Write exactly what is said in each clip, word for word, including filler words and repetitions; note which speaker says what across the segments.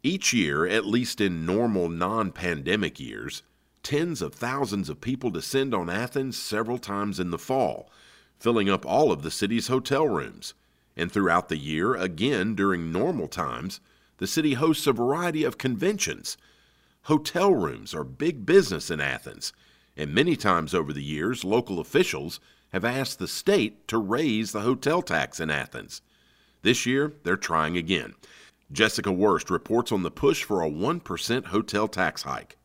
Speaker 1: Each year, at least in normal non-pandemic years, tens of thousands of people descend on Athens several times in the fall, filling up all of the city's hotel rooms. And throughout the year, again during normal times, the city hosts a variety of conventions. Hotel rooms are big business in Athens, and many times over the years, local officials have asked the state to raise the hotel tax in Athens. This year, they're trying again. Jessica Wurst reports on the push for a one percent hotel tax hike.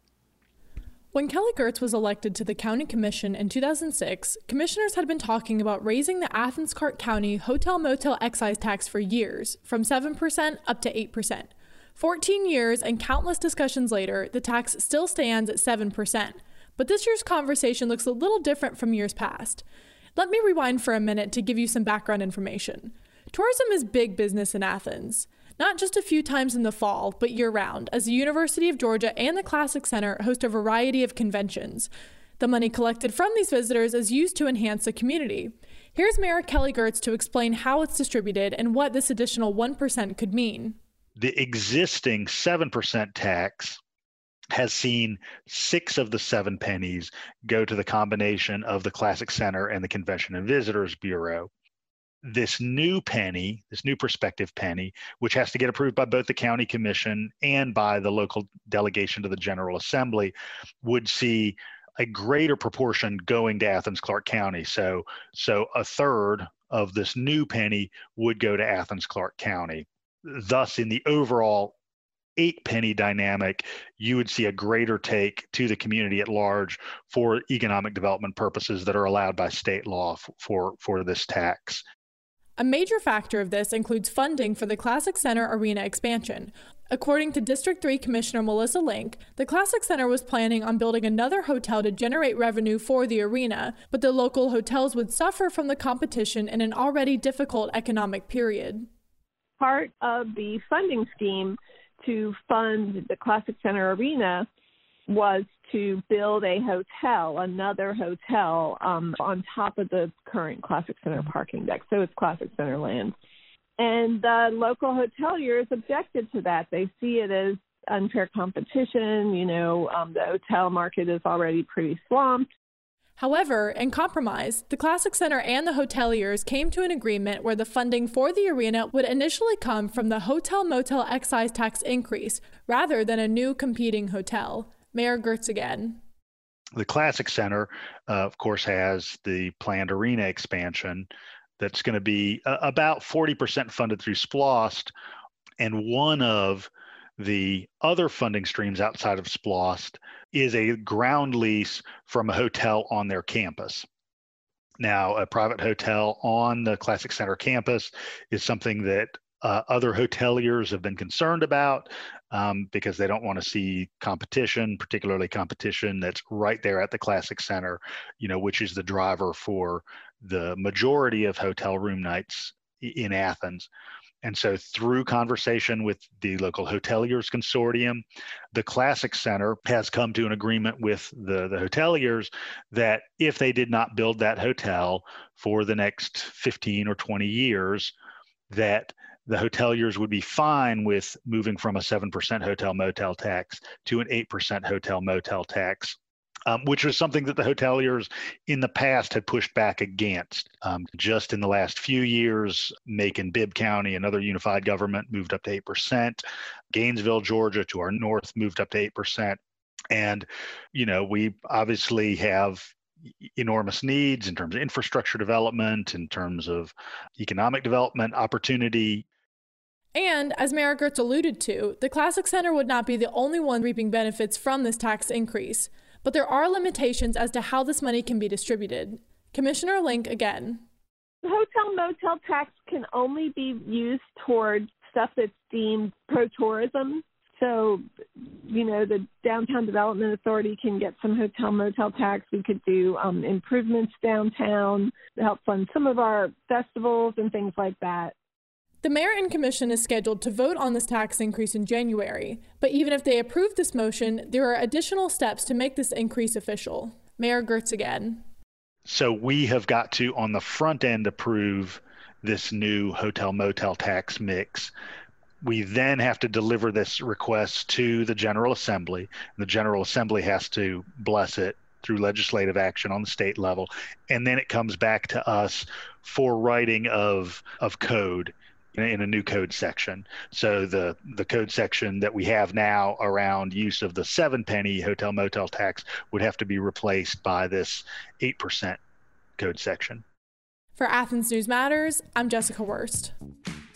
Speaker 2: When Kelly Girtz was elected to the county commission in two thousand six, commissioners had been talking about raising the Athens-Clarke County hotel-motel excise tax for years, from seven percent up to eight percent. fourteen years and countless discussions later, the tax still stands at seven percent. But this year's conversation looks a little different from years past. Let me rewind for a minute to give you some background information. Tourism is big business in Athens. Not just a few times in the fall, but year-round, as the University of Georgia and the Classic Center host a variety of conventions. The money collected from these visitors is used to enhance the community. Here's Mayor Kelly Girtz to explain how it's distributed and what this additional one percent could mean.
Speaker 3: The existing seven percent tax has seen six of the seven pennies go to the combination of the Classic Center and the Convention and Visitors Bureau. This new penny, this new prospective penny, which has to get approved by both the county commission and by the local delegation to the General Assembly, would see a greater proportion going to Athens-Clarke County. So, so a third of this new penny would go to Athens-Clarke County. Thus, in the overall eight penny dynamic, you would see a greater take to the community at large for economic development purposes that are allowed by state law for, for this tax.
Speaker 2: A major factor of this includes funding for the Classic Center Arena expansion. According to District three Commissioner Melissa Link, the Classic Center was planning on building another hotel to generate revenue for the arena, but the local hotels would suffer from the competition in an already difficult economic period.
Speaker 4: Part of the funding scheme to fund the Classic Center Arena was to build a hotel, another hotel, um, on top of the current Classic Center parking deck. So it's Classic Center land. And the local hoteliers objected to that. They see it as unfair competition. You know, um, the hotel market is already pretty swamped.
Speaker 2: However, in compromise, the Classic Center and the hoteliers came to an agreement where the funding for the arena would initially come from the hotel-motel excise tax increase rather than a new competing hotel. Mayor Girtz again.
Speaker 3: The Classic Center, uh, of course, has the planned arena expansion that's going to be uh, about forty percent funded through SPLOST, and one of the other funding streams outside of SPLOST is a ground lease from a hotel on their campus. Now, a private hotel on the Classic Center campus is something that uh, other hoteliers have been concerned about um, because they don't want to see competition, particularly competition that's right there at the Classic Center, you know, which is the driver for the majority of hotel room nights in Athens. And so through conversation with the local hoteliers consortium, the Classic Center has come to an agreement with the, the hoteliers that if they did not build that hotel for the next fifteen or twenty years, that the hoteliers would be fine with moving from a seven percent hotel motel tax to an eight percent hotel motel tax. Um, which was something that the hoteliers in the past had pushed back against. Um, just in the last few years, Macon, Bibb County, another unified government, moved up to eight percent. Gainesville, Georgia, to our north, moved up to eight percent. And, you know, we obviously have enormous needs in terms of infrastructure development, in terms of economic development opportunity.
Speaker 2: And, as Mayor Girtz alluded to, the Classic Center would not be the only one reaping benefits from this tax increase. But there are limitations as to how this money can be distributed. Commissioner Link again.
Speaker 4: The hotel-motel tax can only be used toward stuff that's deemed pro-tourism. So, you know, the Downtown Development Authority can get some hotel-motel tax. We could do um, improvements downtown to help fund some of our festivals and things like that.
Speaker 2: The mayor and commission is scheduled to vote on this tax increase in January, but even if they approve this motion, there are additional steps to make this increase official. Mayor Girtz again.
Speaker 3: So we have got to, on the front end, approve this new hotel-motel tax mix. We then have to deliver this request to the General Assembly. The General Assembly has to bless it through legislative action on the state level. And then it comes back to us for writing of, of code in a, in a new code section. So the, the code section that we have now around use of the seven penny hotel motel tax would have to be replaced by this eight percent code section.
Speaker 2: For Athens News Matters, I'm Jessica Wurst.